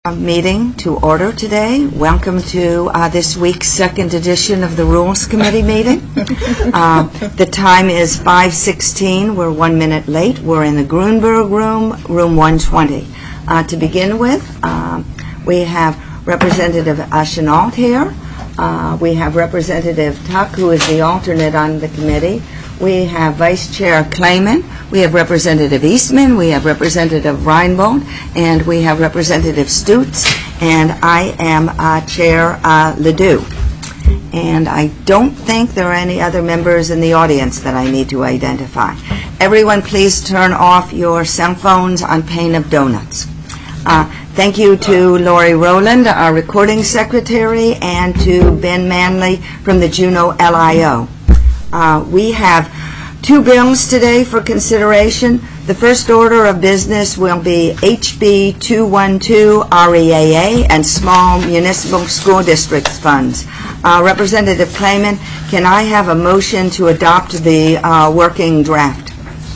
Meeting to order today. Welcome to this week's second edition of the Rules Committee meeting. The time is 5:16. We're 1 minute late. We're in the Grunberg room, room 120. To begin with, we have Representative Chenault here. We have Representative Tuck, who is the alternate on the committee. We have Vice Chair Clayman. We have Representative Eastman. We have Representative Reinbold. And we have Representative Stutz. And I am Chair Ledoux. And I don't think there are any other members in the audience that I need to identify. Everyone, please turn off your cell phones on pain of donuts. Thank you to Lori Rowland, our recording secretary, and to Ben Manley from the Juneau LIO. We have two bills today for consideration. The first order of business will be HB 212 REAA and Small Municipal School Districts Funds. Representative Clayman, can I have a motion to adopt the working draft?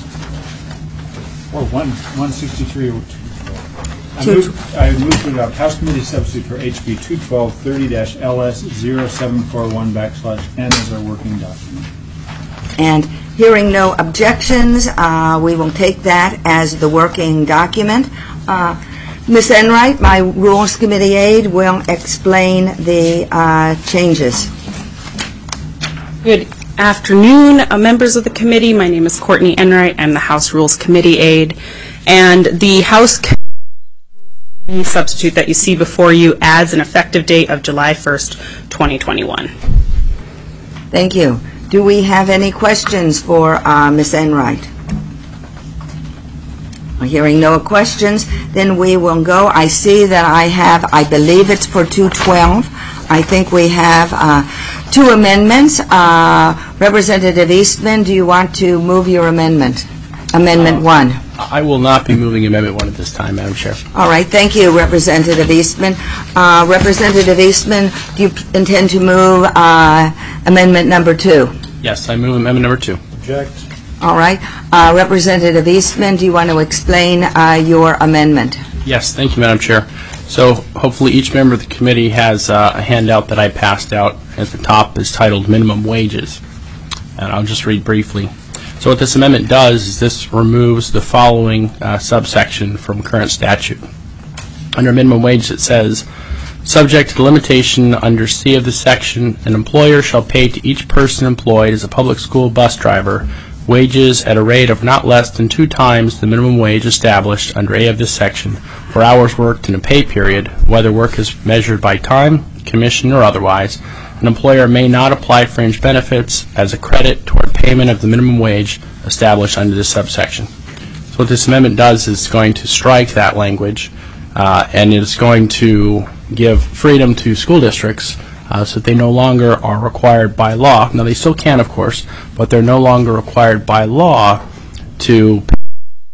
Or 163. I move to adopt House Committee substitute for HB 212 30-LS0741/N as our working document. And hearing no objections, we will take that as the working document. Ms. Enright, my Rules Committee aide, will explain the changes. Good afternoon, members of the committee. My name is Courtney Enright. I'm the House Rules Committee aide. And the House Committee substitute that you see before you adds an effective date of July 1st, 2021. Thank you. Do we have any questions for Ms. Enright? Hearing no questions, then we will go. I see that I believe it's for 212. I think we have two amendments. Representative Eastman, do you want to move your amendment? Amendment 1. I will not be moving Amendment 1 at this time, Madam Chair. All right. Thank you, Representative Eastman. Representative Eastman, do you intend to move Amendment number 2? Yes, I move Amendment number 2. Object. All right. Representative Eastman, do you want to explain your amendment? Yes, thank you, Madam Chair. So hopefully each member of the committee has a handout that I passed out. At the top is titled Minimum Wages. And I'll just read briefly. So what this amendment does is this removes the following subsection from current statute. Under minimum wage it says, subject to the limitation under C of the section, an employer shall pay to each person employed as a public school bus driver wages at a rate of not less than 2 times the minimum wage established under A of this section for hours worked in a pay period, whether work is measured by time, commission, or otherwise. An employer may not apply fringe benefits as a credit toward payment of the minimum wage established under this subsection. So what this amendment does is going to strike that language, and it's going to give freedom to school districts so that they no longer are required by law. Now, they still can, of course, but they're no longer required by law to pay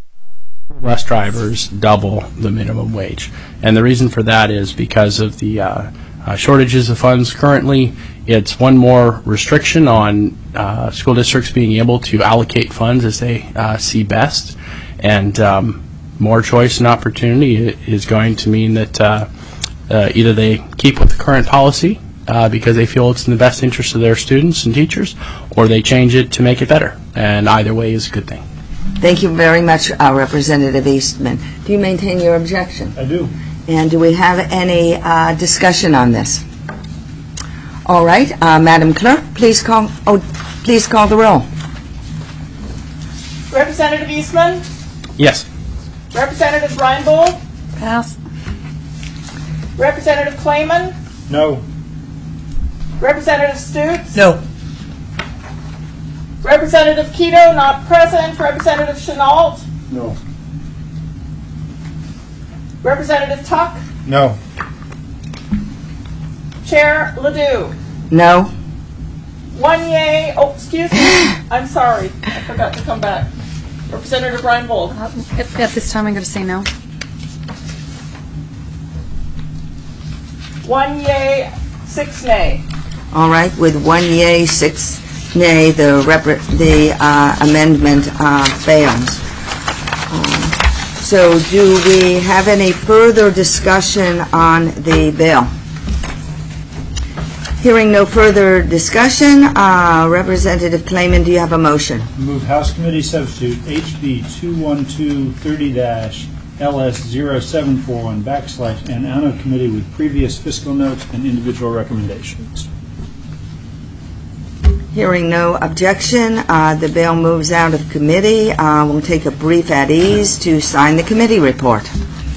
bus drivers double the minimum wage. And the reason for that is because of the shortages of funds currently. It's one more restriction on school districts being able to allocate funds as they see best, and more choice and opportunity is going to mean that either they keep with the current policy because they feel it's in the best interest of their students and teachers, or they change it to make it better, and either way is a good thing. Thank you very much, Representative Eastman. Do you maintain your objection? I do. And do we have any discussion on this? All right, Madam Clerk, please call the roll. Representative Eastman? Yes. Representative Reinbold? Pass. Representative Clayman? No. Representative Stutz? No. Representative Keto, not present. Representative Chenault? No. Representative Tuck? No. Chair Ledoux? No. 1 yay. Oh, excuse me. I'm sorry. I forgot to come back. Representative Reinbold? At this time, I'm going to say no. 1 yay, 6 nay. All right, with 1 yay, 6 nay, the amendment fails. So do we have any further discussion on the bill? Hearing no further discussion, Representative Clayman, do you have a motion? Move House Committee Substitute HB 21230-LS0741 / and out of committee with previous fiscal notes and individual recommendations. Hearing no objection, the bill moves out of committee. We'll take a brief at ease to sign the committee report.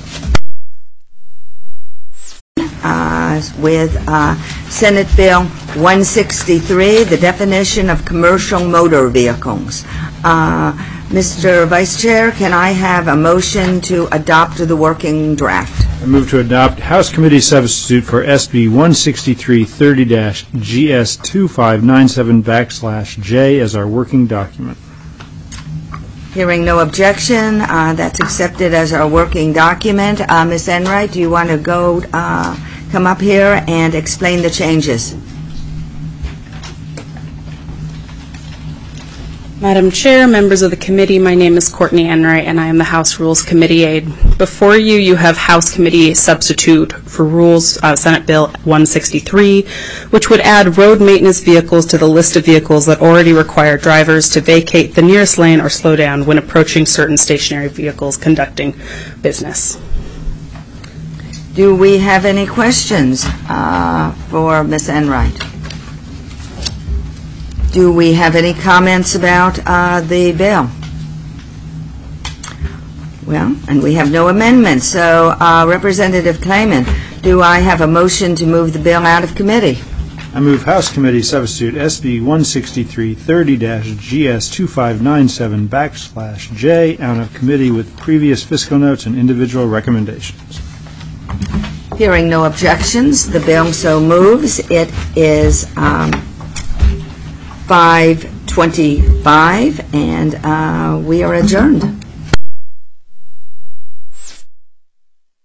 With Senate Bill 163, the definition of commercial motor vehicles. Mr. Vice Chair, can I have a motion to adopt the working draft? I move to adopt House Committee Substitute for SB 16330-GS2597 / J as our working document. Hearing no objection, that's accepted as our working document. Ms. Enright, do you want to come up here and explain the changes? Madam Chair, members of the committee, my name is Courtney Enright, and I am the House Rules Committee Aide. Before you, you have House Committee Substitute for Rules, Senate Bill 163, which would add road maintenance vehicles to the list of vehicles that already require drivers to vacate the nearest lane or slow down when approaching certain stationary vehicles conducting business. Do we have any questions for Ms. Enright? Do we have any comments about the bill? Well, and we have no amendments. So, Representative Clayman, do I have a motion to move the bill out of committee? I move House Committee Substitute SB 16330-GS2597 / J out of committee with previous fiscal notes and individual recommendations. Hearing no objections, the bill so moves. It is 5:25, and we are adjourned.